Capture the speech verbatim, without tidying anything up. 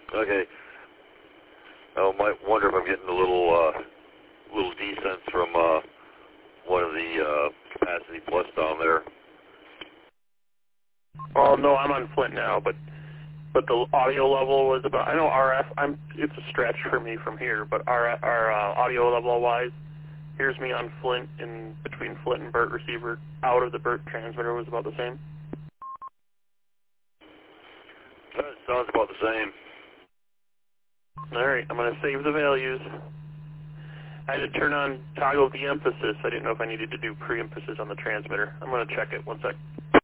Okay. I might wonder if I'm getting a little uh, little descent from uh, one of the uh, capacity plus down there. Well, no, I'm on Flint now, but but the audio level was about. I know R F. I'm. It's a stretch for me from here, but our our uh, audio level wise, here's me on Flint in between Flint and Burt receiver. Out of the Burt transmitter was about the same. That sounds about the same. All right, I'm going to save the values. I had to turn on toggle de-emphasis. I didn't know if I needed to do pre-emphasis on the transmitter. I'm going to check it one sec.